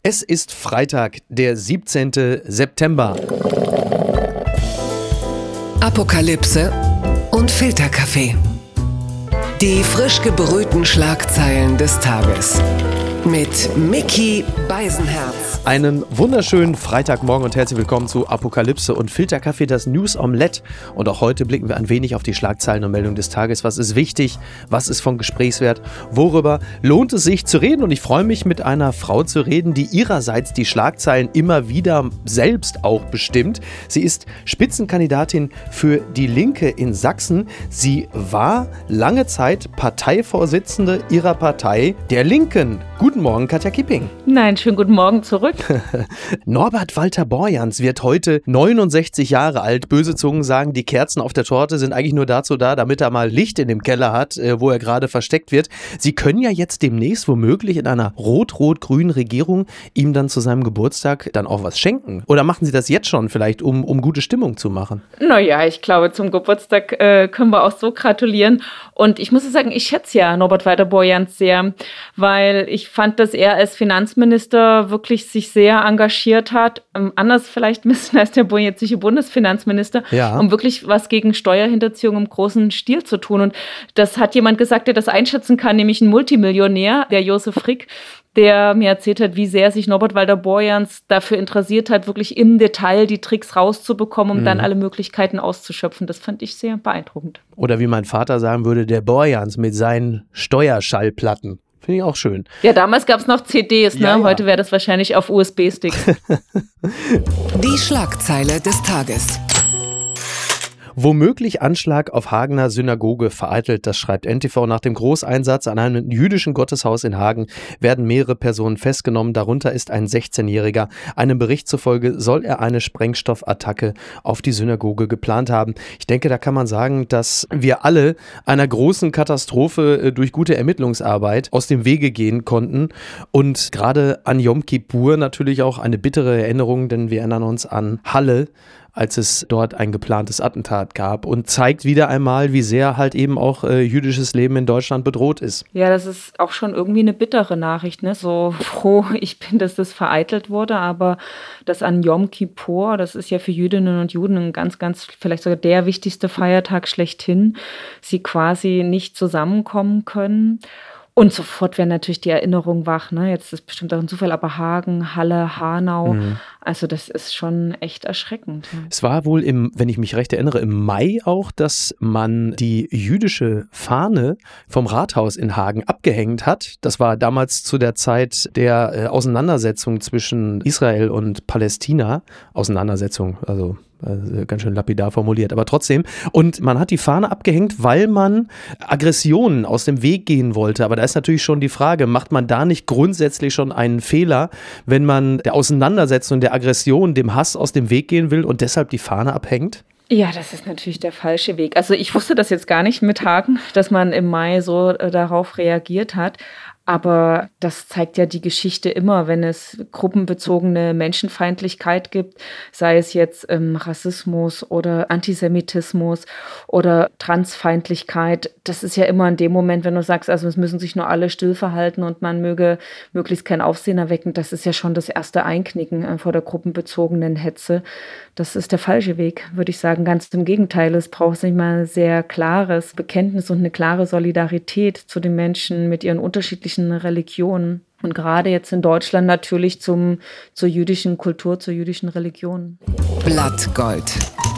Es ist Freitag, der 17. September. Apokalypse und Filterkaffee. Die frisch gebrühten Schlagzeilen des Tages. Mit Micky Beisenherz. Einen wunderschönen Freitagmorgen und herzlich willkommen zu Apokalypse und Filterkaffee, das News Omelette. Und auch heute blicken wir ein wenig auf die Schlagzeilen und Meldungen des Tages. Was ist wichtig? Was ist von Gesprächswert? Worüber lohnt es sich zu reden? Und ich freue mich, mit einer Frau zu reden, die ihrerseits die Schlagzeilen immer wieder selbst auch bestimmt. Sie ist Spitzenkandidatin für die Linke in Sachsen. Sie war lange Zeit Parteivorsitzende ihrer Partei, der Linken. Guten Morgen, Katja Kipping. Nein, schönen guten Morgen zurück. Norbert Walter Borjans wird heute 69 Jahre alt. Böse Zungen sagen, die Kerzen auf der Torte sind eigentlich nur dazu da, damit er mal Licht in dem Keller hat, wo er gerade versteckt wird. Sie können ja jetzt demnächst womöglich in einer rot-rot-grünen Regierung ihm dann zu seinem Geburtstag dann auch was schenken. Oder machen Sie das jetzt schon vielleicht, um gute Stimmung zu machen? Naja, ich glaube, zum Geburtstag können wir auch so gratulieren. Und ich muss sagen, ich schätze ja Norbert Walter Borjans sehr, weil ich fand, dass er als Finanzminister wirklich sich sehr engagiert hat, anders vielleicht ein bisschen als der jetzige Bundesfinanzminister, um wirklich was gegen Steuerhinterziehung im großen Stil zu tun. Und das hat jemand gesagt, der das einschätzen kann, nämlich ein Multimillionär, der Josef Frick, der mir erzählt hat, wie sehr sich Norbert Walter Borjans dafür interessiert hat, wirklich im Detail die Tricks rauszubekommen, um dann alle Möglichkeiten auszuschöpfen. Das fand ich sehr beeindruckend. Oder wie mein Vater sagen würde, der Borjans mit seinen Steuerschallplatten. Finde ich auch schön. Ja, damals gab es noch CDs, ne? Ja. Heute wäre das wahrscheinlich auf USB-Sticks. Die Schlagzeile des Tages. Womöglich Anschlag auf Hagener Synagoge vereitelt, das schreibt NTV. Nach dem Großeinsatz an einem jüdischen Gotteshaus in Hagen werden mehrere Personen festgenommen, darunter ist ein 16-Jähriger. Einem Bericht zufolge soll er eine Sprengstoffattacke auf die Synagoge geplant haben. Ich denke, da kann man sagen, dass wir alle einer großen Katastrophe durch gute Ermittlungsarbeit aus dem Wege gehen konnten und gerade an Yom Kippur natürlich auch eine bittere Erinnerung, denn wir erinnern uns an Halle, als es dort ein geplantes Attentat gab und zeigt wieder einmal, wie sehr halt eben auch jüdisches Leben in Deutschland bedroht ist. Ja, das ist auch schon irgendwie eine bittere Nachricht, ne? So froh ich bin, dass das vereitelt wurde, aber das an Yom Kippur, das ist ja für Jüdinnen und Juden ein ganz, ganz, vielleicht sogar der wichtigste Feiertag schlechthin, sie quasi nicht zusammenkommen können. Und sofort wäre natürlich die Erinnerung wach, ne? Jetzt ist bestimmt auch ein Zufall, aber Hagen, Halle, Hanau, also das ist schon echt erschreckend. Ja. Es war wohl wenn ich mich recht erinnere, im Mai auch, dass man die jüdische Fahne vom Rathaus in Hagen abgehängt hat. Das war damals zu der Zeit der Auseinandersetzung zwischen Israel und Palästina. Auseinandersetzung, also ganz schön lapidar formuliert, aber trotzdem. Und man hat die Fahne abgehängt, weil man Aggressionen aus dem Weg gehen wollte. Aber da ist natürlich schon die Frage, macht man da nicht grundsätzlich schon einen Fehler, wenn man der Auseinandersetzung, der Aggression, dem Hass aus dem Weg gehen will und deshalb die Fahne abhängt? Ja, das ist natürlich der falsche Weg. Also ich wusste das jetzt gar nicht mit Hagen, dass man im Mai so darauf reagiert hat. Aber das zeigt ja die Geschichte immer, wenn es gruppenbezogene Menschenfeindlichkeit gibt, sei es jetzt Rassismus oder Antisemitismus oder Transfeindlichkeit. Das ist ja immer in dem Moment, wenn du sagst, also es müssen sich nur alle still verhalten und man möge möglichst kein Aufsehen erwecken. Das ist ja schon das erste Einknicken vor der gruppenbezogenen Hetze. Das ist der falsche Weg, würde ich sagen. Ganz im Gegenteil, es braucht sich mal ein sehr klares Bekenntnis und eine klare Solidarität zu den Menschen mit ihren unterschiedlichen Religionen. Und gerade jetzt in Deutschland natürlich zur jüdischen Kultur, zur jüdischen Religion. Blattgold.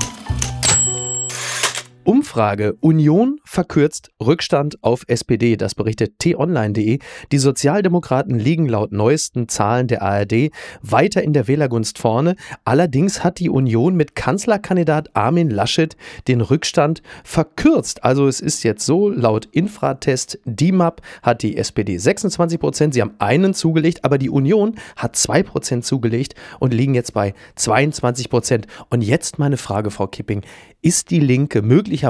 Umfrage: Union verkürzt Rückstand auf SPD. Das berichtet t-online.de. Die Sozialdemokraten liegen laut neuesten Zahlen der ARD weiter in der Wählergunst vorne. Allerdings hat die Union mit Kanzlerkandidat Armin Laschet den Rückstand verkürzt. Also es ist jetzt so, laut Infratest DIMAP hat die SPD 26%. Sie haben einen zugelegt, aber die Union hat 2% zugelegt und liegen jetzt bei 22%. Und jetzt meine Frage, Frau Kipping: Ist die Linke möglicherweise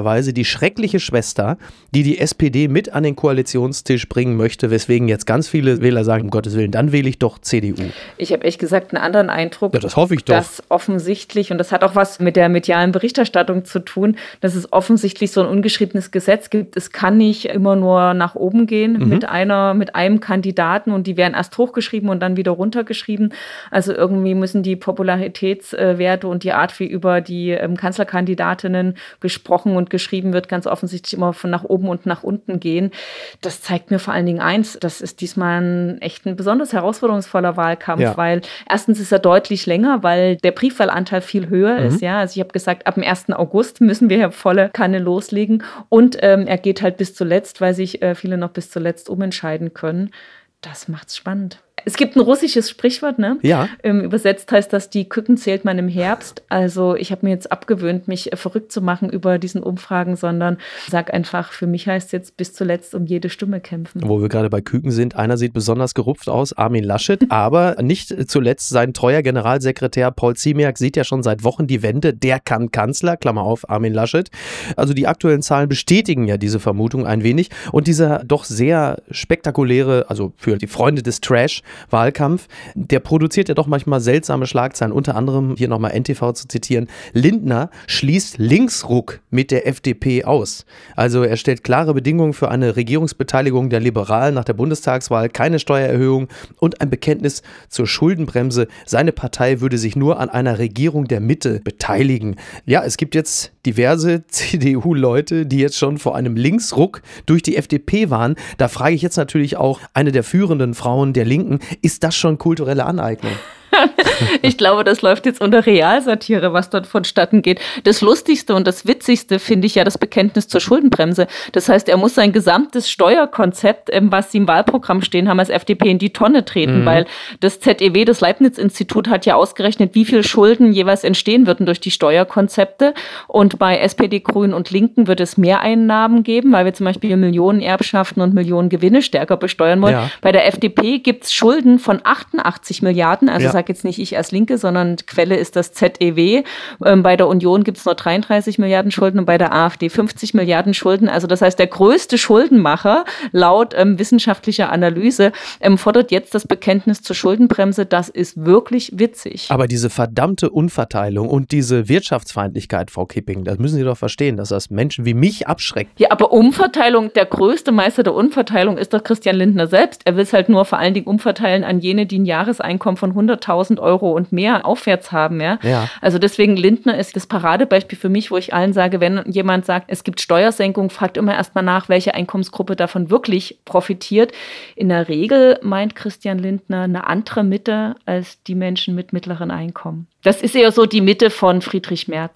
möglicherweise die schreckliche Schwester, die die SPD mit an den Koalitionstisch bringen möchte, weswegen jetzt ganz viele Wähler sagen, um Gottes Willen, dann wähle ich doch CDU. Ich habe ehrlich gesagt einen anderen Eindruck. Ja, das hoffe ich doch. Dass offensichtlich, und das hat auch was mit der medialen Berichterstattung zu tun, dass es offensichtlich so ein ungeschriebenes Gesetz gibt. Es kann nicht immer nur nach oben gehen mit einem Kandidaten und die werden erst hochgeschrieben und dann wieder runtergeschrieben. Also irgendwie müssen die Popularitätswerte und die Art, wie über die Kanzlerkandidatinnen gesprochen und geschrieben wird, ganz offensichtlich immer von nach oben und nach unten gehen. Das zeigt mir vor allen Dingen eins, das ist diesmal echt ein besonders herausforderungsvoller Wahlkampf, weil erstens ist er deutlich länger, weil der Briefwahlanteil viel höher ist. Ja? Also ich habe gesagt, ab dem 1. August müssen wir volle Kanne loslegen und er geht halt bis zuletzt, weil sich viele noch bis zuletzt umentscheiden können. Das macht's spannend. Es gibt ein russisches Sprichwort, ne? Ja. Übersetzt heißt das, die Küken zählt man im Herbst. Also ich habe mir jetzt abgewöhnt, mich verrückt zu machen über diesen Umfragen, sondern sag einfach, für mich heißt jetzt bis zuletzt um jede Stimme kämpfen. Wo wir gerade bei Küken sind, einer sieht besonders gerupft aus, Armin Laschet, aber nicht zuletzt sein treuer Generalsekretär Paul Ziemiak sieht ja schon seit Wochen die Wende, der kann Kanzler, Klammer auf, Armin Laschet. Also die aktuellen Zahlen bestätigen ja diese Vermutung ein wenig und dieser doch sehr spektakuläre, also für die Freunde des Trash, Wahlkampf, der produziert ja doch manchmal seltsame Schlagzeilen, unter anderem hier nochmal NTV zu zitieren, Lindner schließt Linksruck mit der FDP aus. Also er stellt klare Bedingungen für eine Regierungsbeteiligung der Liberalen nach der Bundestagswahl, keine Steuererhöhung und ein Bekenntnis zur Schuldenbremse. Seine Partei würde sich nur an einer Regierung der Mitte beteiligen. Ja, es gibt jetzt diverse CDU-Leute, die jetzt schon vor einem Linksruck durch die FDP waren. Da frage ich jetzt natürlich auch eine der führenden Frauen der Linken, ist das schon kulturelle Aneignung? Ich glaube, das läuft jetzt unter Realsatire, was dort vonstatten geht. Das Lustigste und das Witzigste finde ich ja das Bekenntnis zur Schuldenbremse. Das heißt, er muss sein gesamtes Steuerkonzept, was sie im Wahlprogramm stehen haben, als FDP in die Tonne treten, weil das ZEW, das Leibniz-Institut, hat ja ausgerechnet, wie viel Schulden jeweils entstehen würden durch die Steuerkonzepte. Und bei SPD, Grünen und Linken wird es Mehreinnahmen geben, weil wir zum Beispiel Millionenerbschaften und Millionengewinne stärker besteuern wollen. Ja. Bei der FDP gibt es Schulden von 88 Milliarden, also sage jetzt nicht ich als Linke, sondern Quelle ist das ZEW. Bei der Union gibt es nur 33 Milliarden Schulden und bei der AfD 50 Milliarden Schulden. Also das heißt, der größte Schuldenmacher laut wissenschaftlicher Analyse fordert jetzt das Bekenntnis zur Schuldenbremse. Das ist wirklich witzig. Aber diese verdammte Unverteilung und diese Wirtschaftsfeindlichkeit, Frau Kipping, das müssen Sie doch verstehen, dass das Menschen wie mich abschreckt. Ja, aber Umverteilung, der größte Meister der Unverteilung ist doch Christian Lindner selbst. Er will es halt nur vor allen Dingen umverteilen an jene, die ein Jahreseinkommen von 100.000 Euro und mehr aufwärts haben. Ja? Also deswegen Lindner ist das Paradebeispiel für mich, wo ich allen sage, wenn jemand sagt, es gibt Steuersenkung, fragt immer erstmal nach, welche Einkommensgruppe davon wirklich profitiert. In der Regel meint Christian Lindner eine andere Mitte als die Menschen mit mittleren Einkommen. Das ist eher so die Mitte von Friedrich Merz.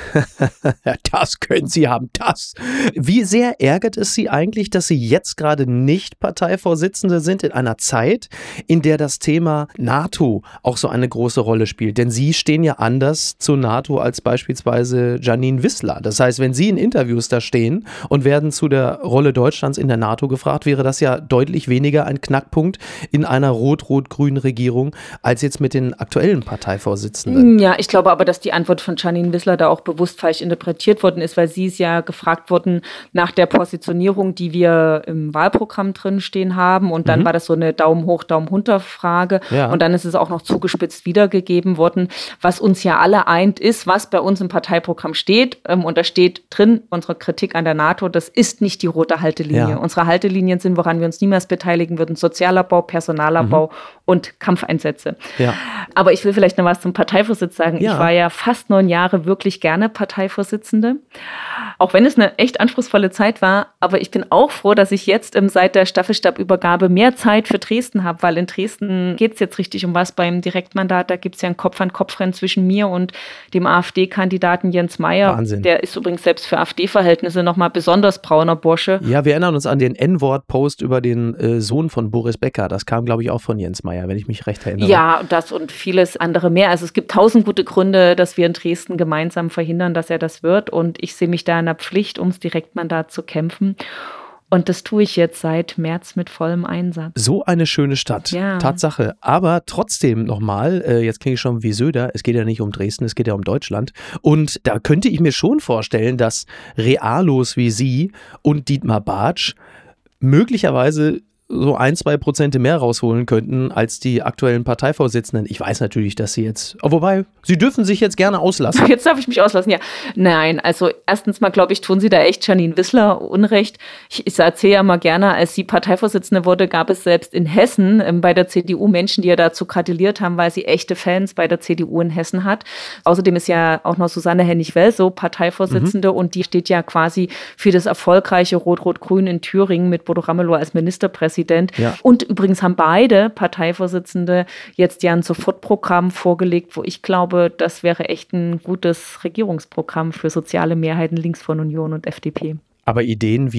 Das können Sie haben, das. Wie sehr ärgert es Sie eigentlich, dass Sie jetzt gerade nicht Parteivorsitzende sind in einer Zeit, in der das Thema NATO auch so eine große Rolle spielt? Denn Sie stehen ja anders zur NATO als beispielsweise Janine Wissler. Das heißt, wenn Sie in Interviews da stehen und werden zu der Rolle Deutschlands in der NATO gefragt, wäre das ja deutlich weniger ein Knackpunkt in einer rot-rot-grünen Regierung als jetzt mit den aktuellen Parteivorsitzenden. Ja, ich glaube aber, dass die Antwort von Janine Wissler da auch bewusst falsch interpretiert worden ist, weil sie ist ja gefragt worden nach der Positionierung, die wir im Wahlprogramm drin stehen haben. Und dann war das so eine Daumen hoch, Daumen runter Frage. Ja. Und dann ist es auch noch zugespitzt wiedergegeben worden. Was uns ja alle eint, ist, was bei uns im Parteiprogramm steht. Und da steht drin, unsere Kritik an der NATO, das ist nicht die rote Haltelinie. Ja. Unsere Haltelinien sind, woran wir uns niemals beteiligen würden, Sozialabbau, Personalabbau und Kampfeinsätze. Ja. Aber ich will vielleicht noch was zum Parteivorsitz sagen. Ja. Ich war ja fast 9 Jahre wirklich gerne Parteivorsitzende. Auch wenn es eine echt anspruchsvolle Zeit war. Aber ich bin auch froh, dass ich jetzt seit der Staffelstabübergabe mehr Zeit für Dresden habe, weil in Dresden geht es jetzt richtig um was beim Direktmandat. Da gibt es ja ein Kopf-an-Kopf-Rennen zwischen mir und dem AfD-Kandidaten Jens Meyer. Wahnsinn. Der ist übrigens selbst für AfD-Verhältnisse nochmal besonders brauner Bursche. Ja, wir erinnern uns an den N-Wort-Post über den Sohn von Boris Becker. Das kam, glaube ich, auch von Jens Meyer, wenn ich mich recht erinnere. Ja, das und vieles andere mehr. Also es gibt 1000 gute Gründe, dass wir in Dresden gemeinsam verhindern, dass er das wird. Und ich sehe mich da in der Pflicht, ums Direktmandat zu kämpfen. Und das tue ich jetzt seit März mit vollem Einsatz. So eine schöne Stadt, ja. Tatsache. Aber trotzdem nochmal, jetzt klinge ich schon wie Söder, es geht ja nicht um Dresden, es geht ja um Deutschland. Und da könnte ich mir schon vorstellen, dass Realos wie Sie und Dietmar Bartsch möglicherweise so 1-2% mehr rausholen könnten als die aktuellen Parteivorsitzenden. Ich weiß natürlich, dass Sie jetzt, wobei, Sie dürfen sich jetzt gerne auslassen. Jetzt darf ich mich auslassen, ja. Nein, also erstens mal, glaube ich, tun Sie da echt Janine Wissler Unrecht. Ich erzähle ja mal gerne, als sie Parteivorsitzende wurde, gab es selbst in Hessen bei der CDU Menschen, die ja dazu gratuliert haben, weil sie echte Fans bei der CDU in Hessen hat. Außerdem ist ja auch noch Susanne Hennig-Welsow Parteivorsitzende und die steht ja quasi für das erfolgreiche Rot-Rot-Grün in Thüringen mit Bodo Ramelow als Ministerpräsident. Ja. Und übrigens haben beide Parteivorsitzende jetzt ja ein Sofortprogramm vorgelegt, wo ich glaube, das wäre echt ein gutes Regierungsprogramm für soziale Mehrheiten links von Union und FDP. Aber Ideen wie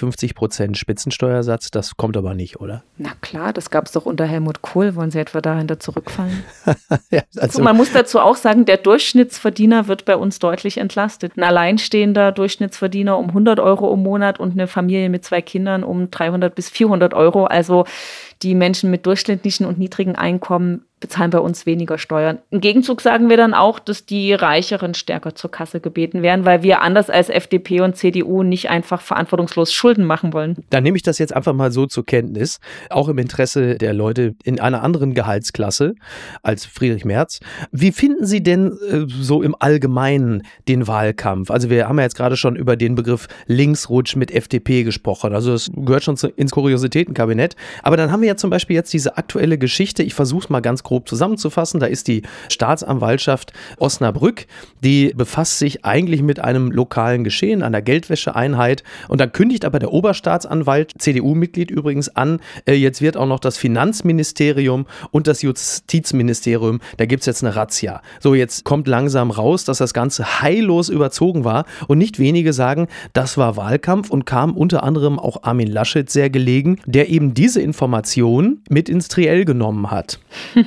53% Spitzensteuersatz, das kommt aber nicht, oder? Na klar, das gab es doch unter Helmut Kohl. Wollen Sie etwa dahinter zurückfallen? Ja, also man muss dazu auch sagen, der Durchschnittsverdiener wird bei uns deutlich entlastet. Ein alleinstehender Durchschnittsverdiener um 100 Euro im Monat und eine Familie mit 2 Kindern um 300 bis 400 Euro. Also die Menschen mit durchschnittlichen und niedrigen Einkommen bezahlen bei uns weniger Steuern. Im Gegenzug sagen wir dann auch, dass die Reicheren stärker zur Kasse gebeten werden, weil wir anders als FDP und CDU nicht einfach verantwortungslos Schulden machen wollen. Dann nehme ich das jetzt einfach mal so zur Kenntnis, auch im Interesse der Leute in einer anderen Gehaltsklasse als Friedrich Merz. Wie finden Sie denn so im Allgemeinen den Wahlkampf? Also wir haben ja jetzt gerade schon über den Begriff Linksrutsch mit FDP gesprochen. Also das gehört schon ins Kuriositätenkabinett. Aber dann haben wir ja zum Beispiel jetzt diese aktuelle Geschichte. Ich versuche es mal ganz grob zusammenzufassen. Da ist die Staatsanwaltschaft Osnabrück, die befasst sich eigentlich mit einem lokalen Geschehen, einer Geldwäscheeinheit. Und dann kündigt aber der Oberstaatsanwalt, CDU-Mitglied übrigens, an, jetzt wird auch noch das Finanzministerium und das Justizministerium, da gibt es jetzt eine Razzia. So, jetzt kommt langsam raus, dass das Ganze heillos überzogen war. Und nicht wenige sagen, das war Wahlkampf und kam unter anderem auch Armin Laschet sehr gelegen, der eben diese Information mit ins Triell genommen hat.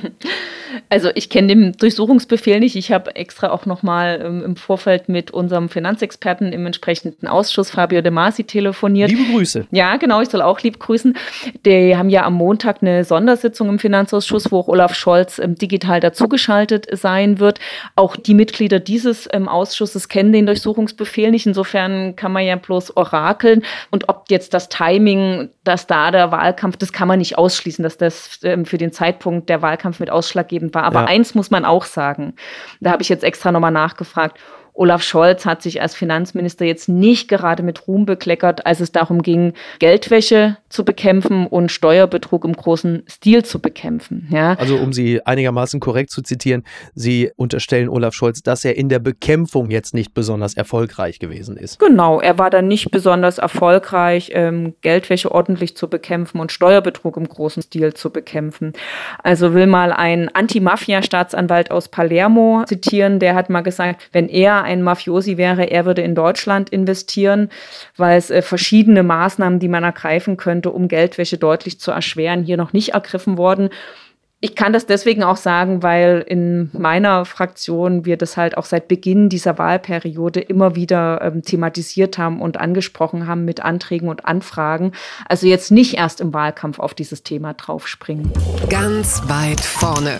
Also ich kenne den Durchsuchungsbefehl nicht. Ich habe extra auch nochmal im Vorfeld mit unserem Finanzexperten im entsprechenden Ausschuss, Fabio De Masi, telefoniert. Liebe Grüße. Ja, genau, ich soll auch lieb grüßen. Die haben ja am Montag eine Sondersitzung im Finanzausschuss, wo auch Olaf Scholz digital dazugeschaltet sein wird. Auch die Mitglieder dieses Ausschusses kennen den Durchsuchungsbefehl nicht. Insofern kann man ja bloß orakeln. Und ob jetzt das Timing, dass da der Wahlkampf, das kann man nicht ausschließen, dass das für den Zeitpunkt der Wahlkampf mit ausschlaggebend war. Aber eins muss man auch sagen, da habe ich jetzt extra nochmal nachgefragt, Olaf Scholz hat sich als Finanzminister jetzt nicht gerade mit Ruhm bekleckert, als es darum ging, Geldwäsche zu bekämpfen und Steuerbetrug im großen Stil zu bekämpfen. Ja. Also um Sie einigermaßen korrekt zu zitieren, Sie unterstellen Olaf Scholz, dass er in der Bekämpfung jetzt nicht besonders erfolgreich gewesen ist. Genau, er war dann nicht besonders erfolgreich, Geldwäsche ordentlich zu bekämpfen und Steuerbetrug im großen Stil zu bekämpfen. Also will mal ein Anti-Mafia-Staatsanwalt aus Palermo zitieren, der hat mal gesagt, wenn er ein Mafiosi wäre, er würde in Deutschland investieren, weil es verschiedene Maßnahmen, die man ergreifen könnte, um Geldwäsche deutlich zu erschweren, hier noch nicht ergriffen worden. Ich kann das deswegen auch sagen, weil in meiner Fraktion wir das halt auch seit Beginn dieser Wahlperiode immer wieder thematisiert haben und angesprochen haben mit Anträgen und Anfragen. Also jetzt nicht erst im Wahlkampf auf dieses Thema draufspringen. Ganz weit vorne.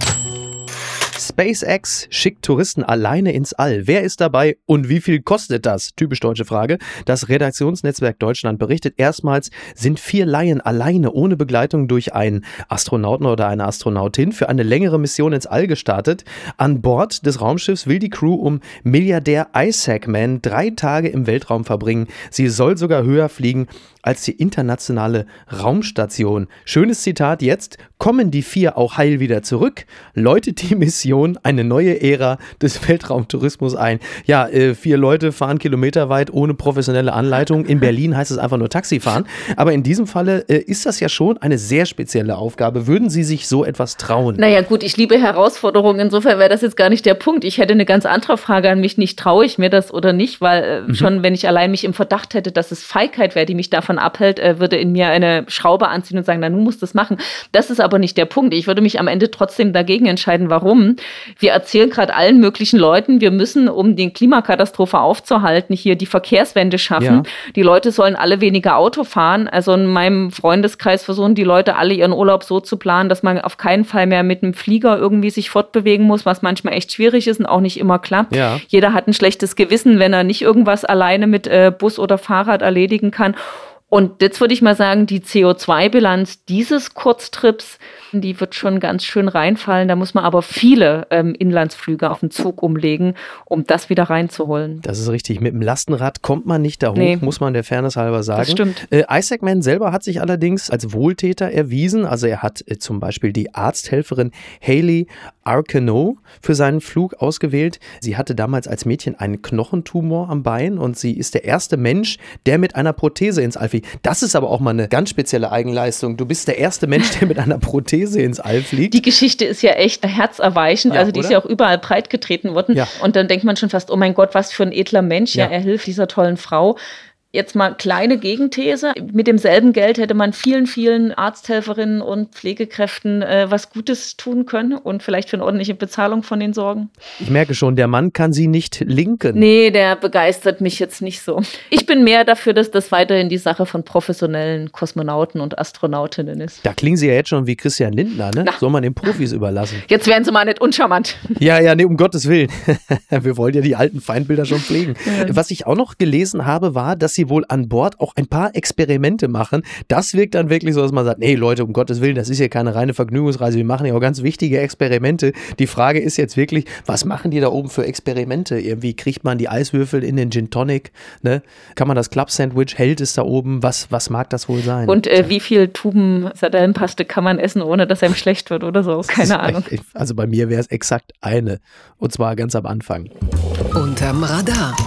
SpaceX schickt Touristen alleine ins All. Wer ist dabei und wie viel kostet das? Typisch deutsche Frage. Das Redaktionsnetzwerk Deutschland berichtet, erstmals sind 4 Laien alleine ohne Begleitung durch einen Astronauten oder eine Astronautin für eine längere Mission ins All gestartet. An Bord des Raumschiffs will die Crew um Milliardär Isaac Mann 3 Tage im Weltraum verbringen. Sie soll sogar höher fliegen als die internationale Raumstation. Schönes Zitat jetzt. Kommen die 4 auch heil wieder zurück? Läutet die Mission eine neue Ära des Weltraumtourismus ein? Ja, 4 Leute fahren kilometerweit ohne professionelle Anleitung. In Berlin heißt es einfach nur Taxifahren. Aber in diesem Falle ist das ja schon eine sehr spezielle Aufgabe. Würden Sie sich so etwas trauen? Naja gut, ich liebe Herausforderungen. Insofern wäre das jetzt gar nicht der Punkt. Ich hätte eine ganz andere Frage an mich. Nicht traue ich mir das oder nicht? Weil schon, wenn ich allein mich im Verdacht hätte, dass es Feigheit wäre, die mich davon abhält, würde in mir eine Schraube anziehen und sagen, na, nun musst du das machen. Das ist aber nicht der Punkt. Ich würde mich am Ende trotzdem dagegen entscheiden. Warum? wir erzählen gerade allen möglichen Leuten, wir müssen, um die Klimakatastrophe aufzuhalten, hier die Verkehrswende schaffen. Ja. Die Leute sollen alle weniger Auto fahren. Also in meinem Freundeskreis versuchen die Leute alle ihren Urlaub so zu planen, dass man auf keinen Fall mehr mit einem Flieger irgendwie sich fortbewegen muss, was manchmal echt schwierig ist und auch nicht immer klappt. Ja. Jeder hat ein schlechtes Gewissen, wenn er nicht irgendwas alleine mit Bus oder Fahrrad erledigen kann. Und jetzt würde ich mal sagen, die CO2-Bilanz dieses Kurztrips, die wird schon ganz schön reinfallen. Da muss man aber viele Inlandsflüge auf den Zug umlegen, um das wieder reinzuholen. Das ist richtig. Mit dem Lastenrad kommt man nicht da hoch, muss man der Fairness halber sagen. Das stimmt. Isaac Mann selber hat sich allerdings als Wohltäter erwiesen. Also er hat zum Beispiel die Arzthelferin Hayley Arcano für seinen Flug ausgewählt. Sie hatte damals als Mädchen einen Knochentumor am Bein und sie ist der erste Mensch, der mit einer Prothese ins All fliegt. Das ist aber auch mal eine ganz spezielle Eigenleistung. Du bist der erste Mensch, der mit einer Prothese ins All fliegt. Die Geschichte ist ja echt herzerweichend. Ja, also die ist ja auch überall breitgetreten worden. Ja. Und dann denkt man schon fast, oh mein Gott, was für ein edler Mensch. Ja, er hilft dieser tollen Frau. Jetzt mal kleine Gegenthese. Mit demselben Geld hätte man vielen, vielen Arzthelferinnen und Pflegekräften was Gutes tun können und vielleicht für eine ordentliche Bezahlung von denen sorgen. Ich merke schon, der Mann kann sie nicht linken. Nee, der begeistert mich jetzt nicht so. Ich bin mehr dafür, dass das weiterhin die Sache von professionellen Kosmonauten und Astronautinnen ist. Da klingen sie ja jetzt schon wie Christian Lindner, ne? Soll man den Profis überlassen. Jetzt werden sie mal nicht uncharmant. Ja, nee, um Gottes Willen. Wir wollen ja die alten Feindbilder schon pflegen. Ja. Was ich auch noch gelesen habe, war, dass sie wohl an Bord auch ein paar Experimente machen. Das wirkt dann wirklich so, dass man sagt, nee Leute, um Gottes Willen, das ist ja keine reine Vergnügungsreise, wir machen ja auch ganz wichtige Experimente. Die Frage ist jetzt wirklich, was machen die da oben für Experimente? Irgendwie kriegt man die Eiswürfel in den Gin Tonic, ne? Kann man das Club-Sandwich, hält es da oben? Was mag das wohl sein? Und wie viel Tuben Sardellenpaste kann man essen, ohne dass einem schlecht wird oder so? Keine Ahnung. Also bei mir wäre es exakt eine. Und zwar ganz am Anfang. Unterm Radar.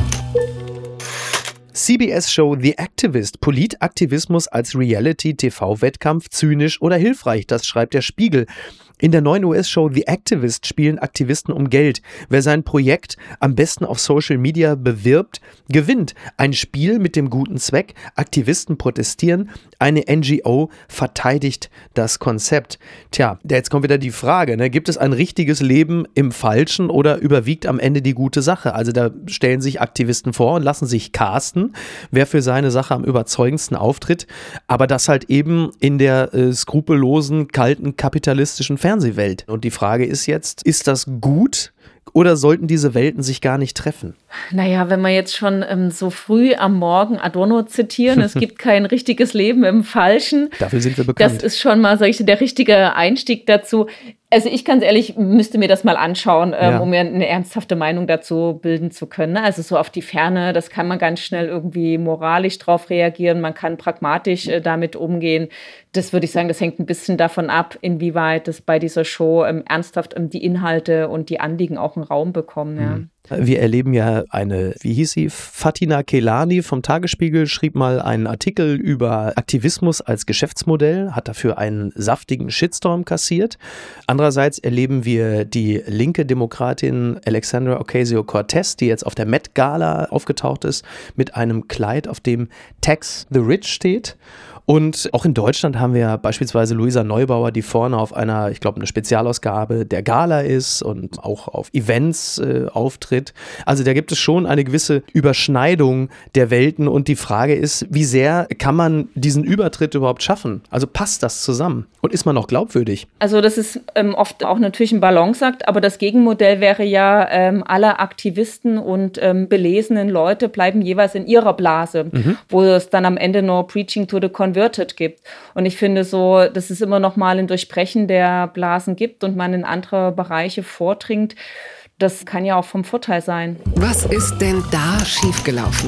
CBS-Show The Activist. Politaktivismus als Reality-TV-Wettkampf zynisch oder hilfreich, das schreibt der Spiegel. In der neuen US-Show The Activist spielen Aktivisten um Geld. Wer sein Projekt am besten auf Social Media bewirbt, gewinnt. Ein Spiel mit dem guten Zweck. Aktivisten protestieren. Eine NGO verteidigt das Konzept. Tja, jetzt kommt wieder die Frage, ne? Gibt es ein richtiges Leben im Falschen oder überwiegt am Ende die gute Sache? Also da stellen sich Aktivisten vor und lassen sich casten, wer für seine Sache am überzeugendsten auftritt. Aber das halt eben in der skrupellosen, kalten, kapitalistischen Fernsehwelt. Und die Frage ist jetzt, ist das gut oder sollten diese Welten sich gar nicht treffen? Naja, wenn wir jetzt schon so früh am Morgen Adorno zitieren, es gibt kein richtiges Leben im Falschen. Dafür sind wir bekannt. Das ist schon mal, sag ich, der richtige Einstieg dazu. Also ich ganz ehrlich, müsste mir das mal anschauen, um mir eine ernsthafte Meinung dazu bilden zu können. Also so auf die Ferne, das kann man ganz schnell irgendwie moralisch drauf reagieren. Man kann pragmatisch damit umgehen. Das würde ich sagen, das hängt ein bisschen davon ab, inwieweit das bei dieser Show ernsthaft die Inhalte und die Anliegen auch einen Raum bekommen. Ja. Wir erleben ja eine, wie hieß sie, Fatina Kelani vom Tagesspiegel schrieb mal einen Artikel über Aktivismus als Geschäftsmodell, hat dafür einen saftigen Shitstorm kassiert. Andererseits erleben wir die linke Demokratin Alexandra Ocasio-Cortez, die jetzt auf der Met Gala aufgetaucht ist, mit einem Kleid, auf dem Tax the Rich steht. Und auch in Deutschland haben wir beispielsweise Luisa Neubauer, die vorne auf einer, ich glaube, eine Spezialausgabe der Gala ist und auch auf Events auftritt. Also da gibt es schon eine gewisse Überschneidung der Welten und die Frage ist, wie sehr kann man diesen Übertritt überhaupt schaffen? Also passt das zusammen und ist man noch glaubwürdig? Also das ist oft auch natürlich ein Balanceakt, aber das Gegenmodell wäre ja, alle Aktivisten und belesenen Leute bleiben jeweils in ihrer Blase, wo es dann am Ende nur Preaching to the Converted gibt. Und ich finde so, dass es immer noch mal ein Durchbrechen der Blasen gibt und man in andere Bereiche vordringt. Das kann ja auch vom Vorteil sein. Was ist denn da schiefgelaufen?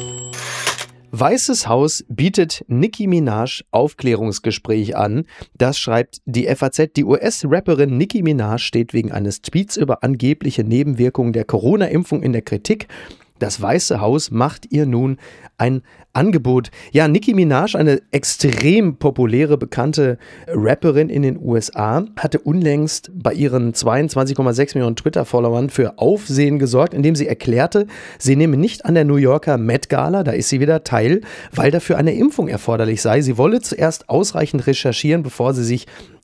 Weißes Haus bietet Nicki Minaj Aufklärungsgespräch an. Das schreibt die FAZ. Die US-Rapperin Nicki Minaj steht wegen eines Tweets über angebliche Nebenwirkungen der Corona-Impfung in der Kritik. Das Weiße Haus macht ihr nun ein Angebot. Ja, Nicki Minaj, eine extrem populäre, bekannte Rapperin in den USA, hatte unlängst bei ihren 22,6 Millionen Twitter-Followern für Aufsehen gesorgt, indem sie erklärte, sie nehme nicht an der New Yorker Met Gala, da ist sie wieder teil, weil dafür eine Impfung erforderlich sei. Sie wolle zuerst ausreichend recherchieren, bevor sie sich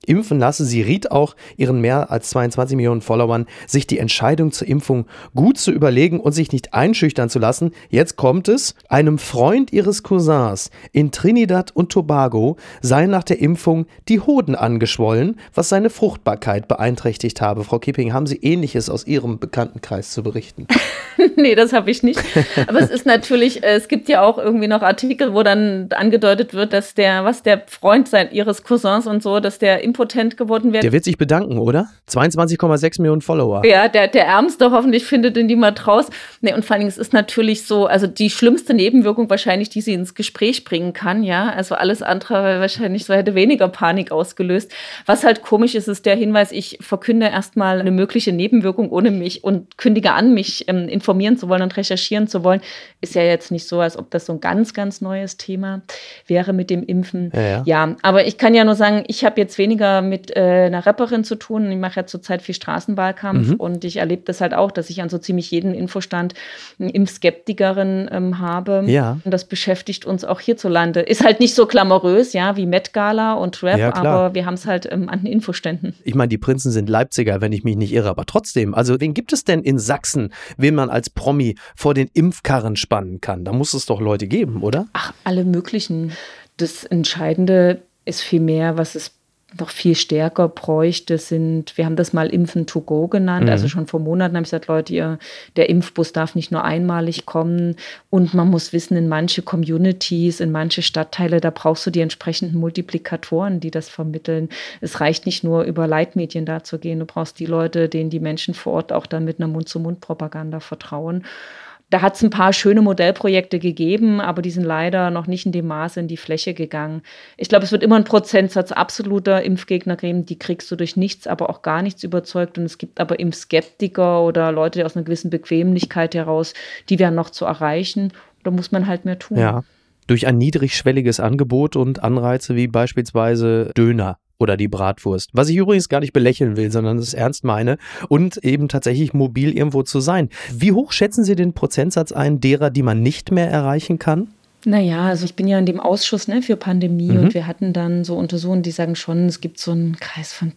impfen lasse. Sie riet auch ihren mehr als 22 Millionen Followern, sich die Entscheidung zur Impfung gut zu überlegen und sich nicht einschüchtern zu lassen. Jetzt kommt es. Einem Freund ihres Cousins in Trinidad und Tobago seien nach der Impfung die Hoden angeschwollen, was seine Fruchtbarkeit beeinträchtigt habe. Frau Kipping, haben Sie Ähnliches aus Ihrem Bekanntenkreis zu berichten? Nee, das habe ich nicht. Aber es ist natürlich, es gibt ja auch irgendwie noch Artikel, wo dann angedeutet wird, dass der Freund ihres Cousins und so, dass der impotent geworden wird. Der wird sich bedanken, oder? 22,6 Millionen Follower. Ja, der Ärmste hoffentlich findet den niemand raus. Nee, und vor allen Dingen, es ist natürlich so, also die schlimmste Nebenwirkung wahrscheinlich, die sie ins Gespräch bringen kann, ja. Also alles andere wahrscheinlich so hätte weniger Panik ausgelöst. Was halt komisch ist, ist der Hinweis, ich verkünde erstmal eine mögliche Nebenwirkung ohne mich und kündige an, mich informieren zu wollen und recherchieren zu wollen. Ist ja jetzt nicht so, als ob das so ein ganz, ganz neues Thema wäre mit dem Impfen. Ja, aber ich kann ja nur sagen, ich habe jetzt weniger mit einer Rapperin zu tun. Ich mache ja zurzeit viel Straßenwahlkampf und ich erlebe das halt auch, dass ich an so ziemlich jedem Infostand eine Impfskeptikerin habe. Ja. Und das beschäftigt uns auch hierzulande. Ist halt nicht so glamourös, ja, wie Met Gala und Rap, ja, aber wir haben es halt an den Infoständen. Ich meine, die Prinzen sind Leipziger, wenn ich mich nicht irre, aber trotzdem, also wen gibt es denn in Sachsen, wen man als Promi vor den Impfkarren spannen kann? Da muss es doch Leute geben, oder? Ach, alle möglichen. Das Entscheidende ist vielmehr, was es noch viel stärker bräuchte, wir haben das mal Impfen to go genannt, also schon vor Monaten habe ich gesagt, Leute, der Impfbus darf nicht nur einmalig kommen und man muss wissen, in manche Communities, in manche Stadtteile, da brauchst du die entsprechenden Multiplikatoren, die das vermitteln. Es reicht nicht nur über Leitmedien da zu gehen, du brauchst die Leute, denen die Menschen vor Ort auch dann mit einer Mund-zu-Mund-Propaganda vertrauen. Da hat es ein paar schöne Modellprojekte gegeben, aber die sind leider noch nicht in dem Maße in die Fläche gegangen. Ich glaube, es wird immer einen Prozentsatz absoluter Impfgegner geben, die kriegst du durch nichts, aber auch gar nichts überzeugt. Und es gibt aber Impfskeptiker oder Leute aus einer gewissen Bequemlichkeit heraus, die wären noch zu erreichen. Da muss man halt mehr tun. Ja, durch ein niedrigschwelliges Angebot und Anreize wie beispielsweise Döner oder die Bratwurst. Was ich übrigens gar nicht belächeln will, sondern es ernst meine. Und eben tatsächlich mobil irgendwo zu sein. Wie hoch schätzen Sie den Prozentsatz ein derer, die man nicht mehr erreichen kann? Naja, also ich bin ja in dem Ausschuss für Pandemie und wir hatten dann so Untersuchungen, die sagen schon, es gibt so einen Kreis von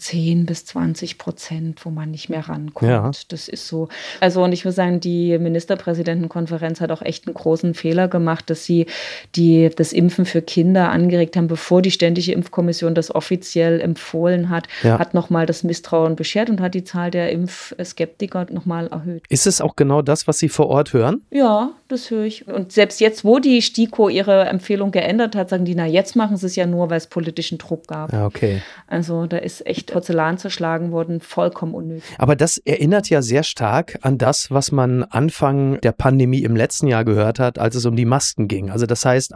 10-20%, wo man nicht mehr rankommt. Ja. Das ist so. Also und ich würde sagen, die Ministerpräsidentenkonferenz hat auch echt einen großen Fehler gemacht, dass sie das Impfen für Kinder angeregt haben, bevor die Ständige Impfkommission das offiziell empfohlen hat, hat nochmal das Misstrauen beschert und hat die Zahl der Impfskeptiker nochmal erhöht. Ist es auch genau das, was Sie vor Ort hören? Ja, das höre ich. Und selbst jetzt, wo die STIKO ihre Empfehlung geändert hat, sagen die, jetzt machen sie es ja nur, weil es politischen Druck gab. Ja, okay. Also da ist echt Porzellan zerschlagen worden, vollkommen unnötig. Aber das erinnert ja sehr stark an das, was man Anfang der Pandemie im letzten Jahr gehört hat, als es um die Masken ging. Also das heißt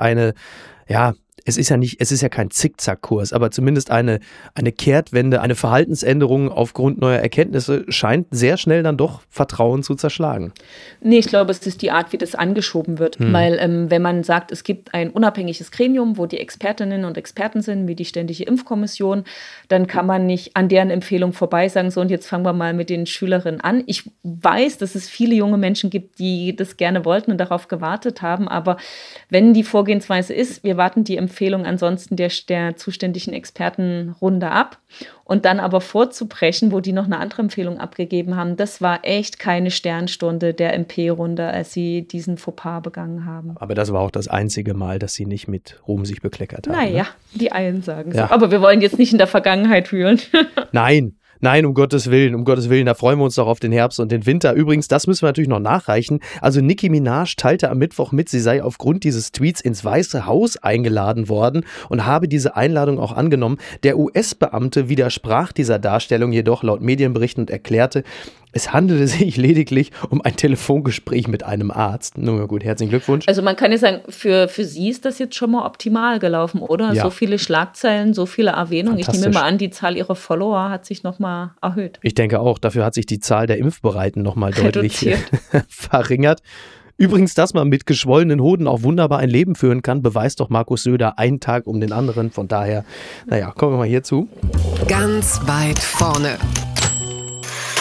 es ist ja kein Zickzackkurs, aber zumindest eine Kehrtwende, eine Verhaltensänderung aufgrund neuer Erkenntnisse scheint sehr schnell dann doch Vertrauen zu zerschlagen. Nee, ich glaube, es ist die Art, wie das angeschoben wird. Weil wenn man sagt, es gibt ein unabhängiges Gremium, wo die Expertinnen und Experten sind, wie die Ständige Impfkommission, dann kann man nicht an deren Empfehlung vorbei sagen, so und jetzt fangen wir mal mit den Schülerinnen an. Ich weiß, dass es viele junge Menschen gibt, die das gerne wollten und darauf gewartet haben, aber wenn die Vorgehensweise ist, wir warten die Empfehlung ansonsten der zuständigen Expertenrunde ab und dann aber vorzubrechen, wo die noch eine andere Empfehlung abgegeben haben, das war echt keine Sternstunde der MP-Runde, als sie diesen Fauxpas begangen haben. Aber das war auch das einzige Mal, dass sie nicht mit Ruhm sich bekleckert haben. Naja, die einen sagen so. Aber wir wollen jetzt nicht in der Vergangenheit wühlen. Nein, um Gottes Willen, da freuen wir uns doch auf den Herbst und den Winter. Übrigens, das müssen wir natürlich noch nachreichen. Also Nicki Minaj teilte am Mittwoch mit, sie sei aufgrund dieses Tweets ins Weiße Haus eingeladen worden und habe diese Einladung auch angenommen. Der US-Beamte widersprach dieser Darstellung jedoch laut Medienberichten und erklärte, es handelte sich lediglich um ein Telefongespräch mit einem Arzt. Nun gut, herzlichen Glückwunsch. Also man kann ja sagen, für sie ist das jetzt schon mal optimal gelaufen, oder? Ja. So viele Schlagzeilen, so viele Erwähnungen. Ich nehme mal an, die Zahl ihrer Follower hat sich nochmal erhöht. Ich denke auch, dafür hat sich die Zahl der Impfbereiten nochmal deutlich verringert. Übrigens, dass man mit geschwollenen Hoden auch wunderbar ein Leben führen kann, beweist doch Markus Söder einen Tag um den anderen. Von daher, kommen wir mal hierzu. Ganz weit vorne.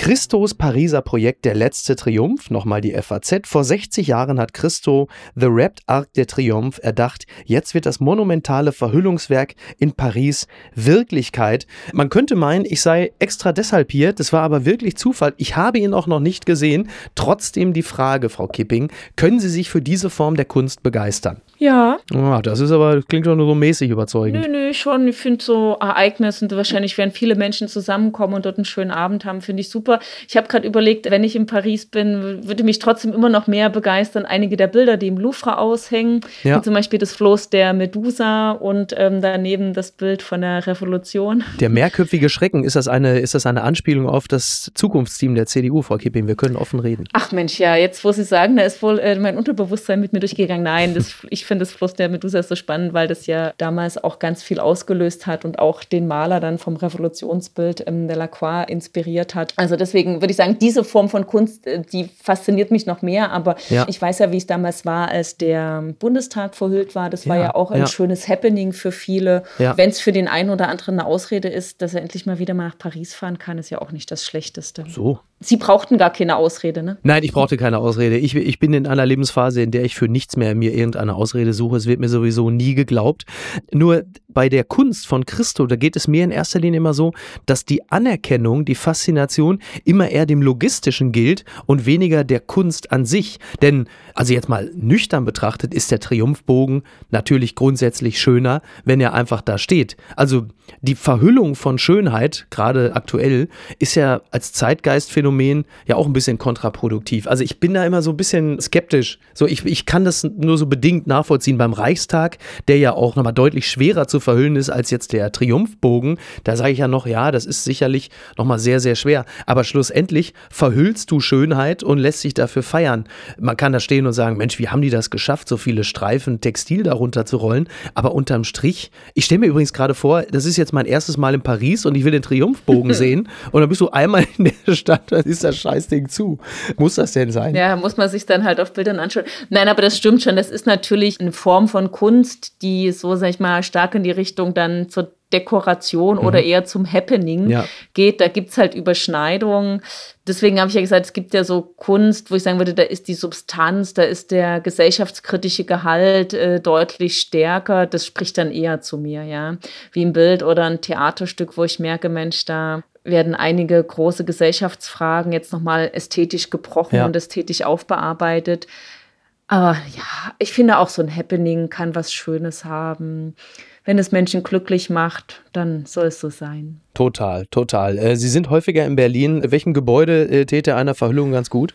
Christos Pariser Projekt Der letzte Triumph, nochmal die FAZ. Vor 60 Jahren hat Christo The Wrapped Arc de Triomphe erdacht. Jetzt wird das monumentale Verhüllungswerk in Paris Wirklichkeit. Man könnte meinen, ich sei extra deshalb hier. Das war aber wirklich Zufall. Ich habe ihn auch noch nicht gesehen. Trotzdem die Frage, Frau Kipping, können Sie sich für diese Form der Kunst begeistern? Ja. Oh, das klingt doch nur so mäßig überzeugend. Nö, schon. Ich finde so Ereignisse, wahrscheinlich werden viele Menschen zusammenkommen und dort einen schönen Abend haben, finde ich super. Ich habe gerade überlegt, wenn ich in Paris bin, würde mich trotzdem immer noch mehr begeistern, einige der Bilder, die im Louvre aushängen, wie zum Beispiel das Floß der Medusa und daneben das Bild von der Revolution. Der mehrköpfige Schrecken, ist das eine Anspielung auf das Zukunftsteam der CDU, Frau Kipping? Wir können offen reden. Ach Mensch, ja, jetzt wo Sie sagen, da ist wohl mein Unterbewusstsein mit mir durchgegangen. Nein, ich finde das Floß der Medusa so spannend, weil das ja damals auch ganz viel ausgelöst hat und auch den Maler dann vom Revolutionsbild Delacroix inspiriert hat. Also deswegen würde ich sagen, diese Form von Kunst, die fasziniert mich noch mehr, aber ich weiß ja, wie es damals war, als der Bundestag verhüllt war. Das war ja auch ein schönes Happening für viele. Ja. Wenn es für den einen oder anderen eine Ausrede ist, dass er endlich mal wieder nach Paris fahren kann, ist ja auch nicht das Schlechteste. So. Sie brauchten gar keine Ausrede, ne? Nein, ich brauchte keine Ausrede. Ich bin in einer Lebensphase, in der ich für nichts mehr mir irgendeine Ausrede suche. Es wird mir sowieso nie geglaubt. Nur bei der Kunst von Christo, da geht es mir in erster Linie immer so, dass die Anerkennung, die Faszination immer eher dem Logistischen gilt und weniger der Kunst an sich. Denn, also jetzt mal nüchtern betrachtet, ist der Triumphbogen natürlich grundsätzlich schöner, wenn er einfach da steht. Also die Verhüllung von Schönheit, gerade aktuell, ist ja als Zeitgeistphänomen ja auch ein bisschen kontraproduktiv. Also ich bin da immer so ein bisschen skeptisch. So, ich kann das nur so bedingt nachvollziehen. Beim Reichstag, der ja auch nochmal deutlich schwerer zu verhüllen ist als jetzt der Triumphbogen, da sage ich ja noch, ja, das ist sicherlich nochmal sehr, sehr schwer. Aber schlussendlich verhüllst du Schönheit und lässt sich dafür feiern. Man kann da stehen und sagen, Mensch, wie haben die das geschafft, so viele Streifen Textil darunter zu rollen? Aber unterm Strich, ich stelle mir übrigens gerade vor, das ist jetzt mein erstes Mal in Paris und ich will den Triumphbogen sehen und dann bist du einmal in der Stadt, dann ist das Scheißding zu. Muss das denn sein? Ja, muss man sich dann halt auf Bildern anschauen. Nein, aber das stimmt schon. Das ist natürlich eine Form von Kunst, die so, sag ich mal, stark in die Richtung dann zur Dekoration oder eher zum Happening geht. Da gibt es halt Überschneidungen. Deswegen habe ich ja gesagt, es gibt ja so Kunst, wo ich sagen würde, da ist die Substanz, da ist der gesellschaftskritische Gehalt deutlich stärker. Das spricht dann eher zu mir, ja. Wie ein Bild oder ein Theaterstück, wo ich merke, Mensch, da werden einige große Gesellschaftsfragen jetzt nochmal ästhetisch gebrochen und ästhetisch aufbearbeitet. Aber ja, ich finde auch so ein Happening kann was Schönes haben. Wenn es Menschen glücklich macht, dann soll es so sein. Total, total. Sie sind häufiger in Berlin. Welchem Gebäude täte einer Verhüllung ganz gut?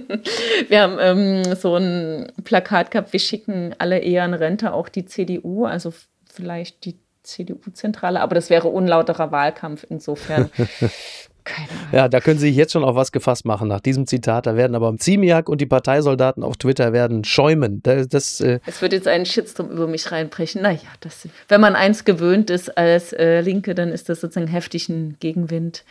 Wir haben so ein Plakat gehabt, wir schicken alle eher in Rente, auch die CDU, also vielleicht die CDU-Zentrale, aber das wäre unlauterer Wahlkampf insofern. Keine Ahnung. Ja, da können Sie sich jetzt schon auf was gefasst machen nach diesem Zitat. Da werden aber Ziemiak und die Parteisoldaten auf Twitter werden schäumen. Es wird jetzt einen Shitstorm über mich reinbrechen. Naja, wenn man eins gewöhnt ist als Linke, dann ist das sozusagen heftigen Gegenwind.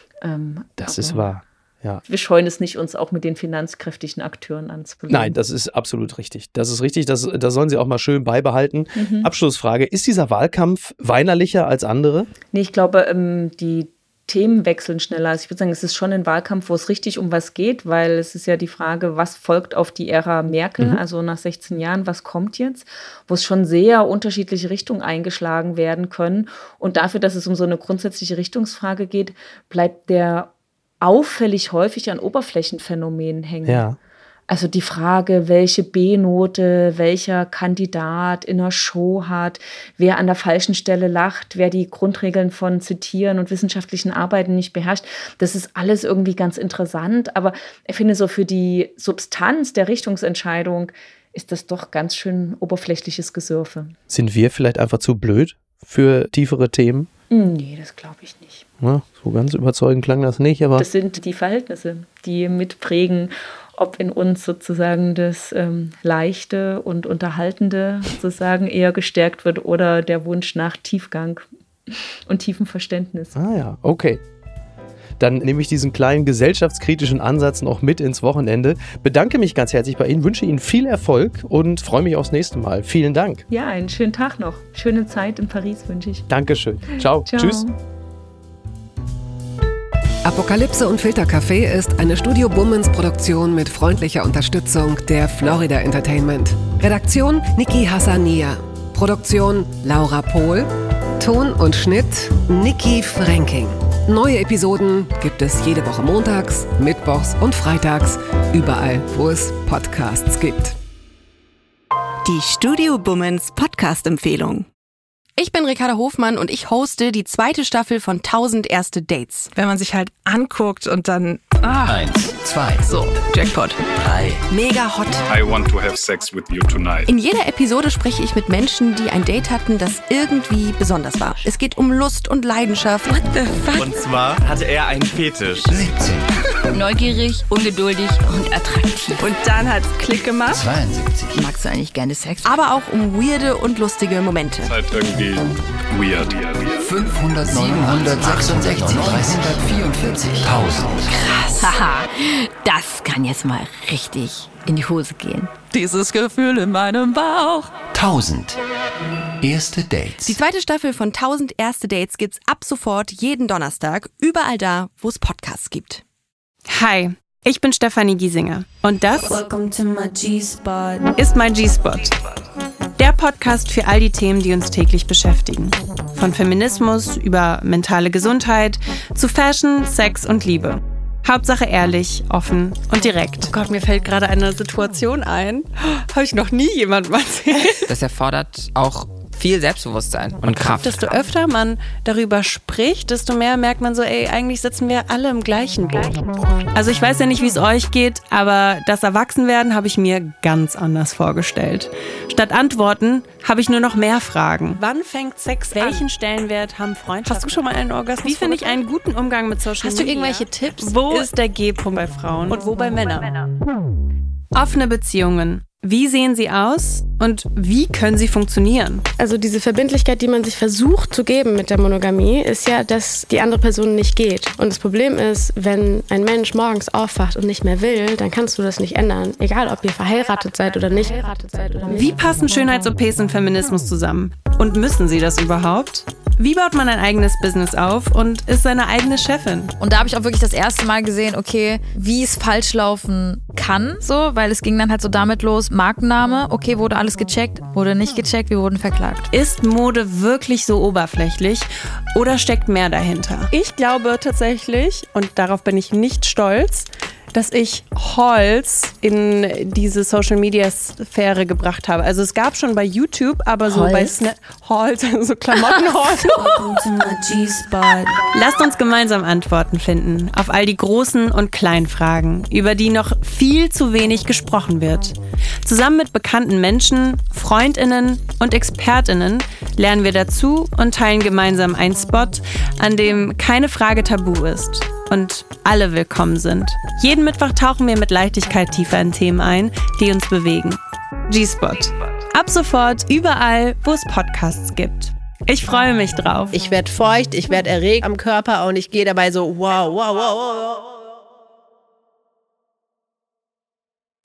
Das ist wahr. Ja. Wir scheuen es nicht, uns auch mit den finanzkräftigen Akteuren anzulegen. Nein, das ist absolut richtig. Das ist richtig, das sollen Sie auch mal schön beibehalten. Abschlussfrage, ist dieser Wahlkampf weinerlicher als andere? Nee, ich glaube, die Themen wechseln schneller. Also ich würde sagen, es ist schon ein Wahlkampf, wo es richtig um was geht, weil es ist ja die Frage, was folgt auf die Ära Merkel, also nach 16 Jahren, was kommt jetzt, wo es schon sehr unterschiedliche Richtungen eingeschlagen werden können. Und dafür, dass es um so eine grundsätzliche Richtungsfrage geht, bleibt der auffällig häufig an Oberflächenphänomenen hängen. Ja. Also die Frage, welche B-Note welcher Kandidat in einer Show hat, wer an der falschen Stelle lacht, wer die Grundregeln von Zitieren und wissenschaftlichen Arbeiten nicht beherrscht, das ist alles irgendwie ganz interessant. Aber ich finde, so für die Substanz der Richtungsentscheidung ist das doch ganz schön oberflächliches Gesürfe. Sind wir vielleicht einfach zu blöd für tiefere Themen? Nee, das glaube ich nicht. Ja, so ganz überzeugend klang das nicht, aber das sind die Verhältnisse, die mitprägen, ob in uns sozusagen das Leichte und Unterhaltende sozusagen eher gestärkt wird oder der Wunsch nach Tiefgang und tiefem Verständnis. Ah ja, okay. Dann nehme ich diesen kleinen gesellschaftskritischen Ansatz noch mit ins Wochenende. Bedanke mich ganz herzlich bei Ihnen, wünsche Ihnen viel Erfolg und freue mich aufs nächste Mal. Vielen Dank. Ja, einen schönen Tag noch. Schöne Zeit in Paris wünsche ich. Dankeschön. Ciao. Ciao. Tschüss. Apokalypse und Filtercafé ist eine Studio Bummens Produktion mit freundlicher Unterstützung der Florida Entertainment. Redaktion Niki Hassania. Produktion Laura Pohl. Ton und Schnitt Niki Fränking. Neue Episoden gibt es jede Woche montags, mittwochs und freitags, überall, wo es Podcasts gibt. Die Studio Bummens Podcast-Empfehlung. Ich bin Ricarda Hofmann und ich hoste die 2. Staffel von 1000 erste Dates. Wenn man sich halt anguckt und dann... 1, 2, so, Jackpot. 3. Mega hot. I want to have sex with you tonight. In jeder Episode spreche ich mit Menschen, die ein Date hatten, das irgendwie besonders war. Es geht um Lust und Leidenschaft. What the fuck? Und zwar hatte er einen Fetisch. 17. Neugierig, ungeduldig und attraktiv. Und dann hat's Klick gemacht. 72. Magst du eigentlich gerne Sex? Aber auch um weirde und lustige Momente. Ist halt irgendwie weird. 500, 766, 344, 1000. Krass. Haha, das kann jetzt mal richtig in die Hose gehen. Dieses Gefühl in meinem Bauch. 1000 erste Dates. Die 2. Staffel von 1000 erste Dates gibt's ab sofort jeden Donnerstag, überall da, wo es Podcasts gibt. Hi, ich bin Stefanie Giesinger und das ist mein G-Spot. Der Podcast für all die Themen, die uns täglich beschäftigen. Von Feminismus über mentale Gesundheit zu Fashion, Sex und Liebe. Hauptsache ehrlich, offen und direkt. Oh Gott, mir fällt gerade eine Situation ein. Habe ich noch nie jemandem erzählt. Das erfordert auch viel Selbstbewusstsein und Kraft. Desto öfter man darüber spricht, desto mehr merkt man so, eigentlich sitzen wir alle im gleichen Boot. Also ich weiß ja nicht, wie es euch geht, aber das Erwachsenwerden habe ich mir ganz anders vorgestellt. Statt Antworten habe ich nur noch mehr Fragen. Wann fängt Sex an? Welchen Stellenwert haben Freundschaften? Hast du schon mal einen Orgasmus? Wie finde ich einen guten Umgang mit Social Media? Hast du irgendwelche Tipps? Wo ist der G-Punkt bei Frauen und wo bei Männern? Offene Beziehungen. Wie sehen sie aus und wie können sie funktionieren? Also diese Verbindlichkeit, die man sich versucht zu geben mit der Monogamie, ist ja, dass die andere Person nicht geht. Und das Problem ist, wenn ein Mensch morgens aufwacht und nicht mehr will, dann kannst du das nicht ändern. Egal, ob ihr verheiratet seid oder nicht. Wie passen Schönheits-OPs und Feminismus zusammen? Und müssen sie das überhaupt? Wie baut man ein eigenes Business auf und ist seine eigene Chefin? Und da habe ich auch wirklich das erste Mal gesehen, okay, wie es falsch laufen kann, so, weil es ging dann halt so damit los, Markenname, okay, wurde alles gecheckt, wurde nicht gecheckt, wir wurden verklagt. Ist Mode wirklich so oberflächlich oder steckt mehr dahinter? Ich glaube tatsächlich, und darauf bin ich nicht stolz, dass ich Hauls in diese Social-Media-Sphäre gebracht habe. Also es gab schon bei YouTube, aber so bei Hauls, so Klamotten-Hauls. Lasst uns gemeinsam Antworten finden auf all die großen und kleinen Fragen, über die noch viel zu wenig gesprochen wird. Zusammen mit bekannten Menschen, FreundInnen und ExpertInnen lernen wir dazu und teilen gemeinsam einen Spot, an dem keine Frage tabu ist und alle willkommen sind. Jeden Mittwoch tauchen wir mit Leichtigkeit tiefer in Themen ein, die uns bewegen. G-Spot. Ab sofort überall, wo es Podcasts gibt. Ich freue mich drauf. Ich werde feucht, ich werde erregt am Körper und ich gehe dabei so wow.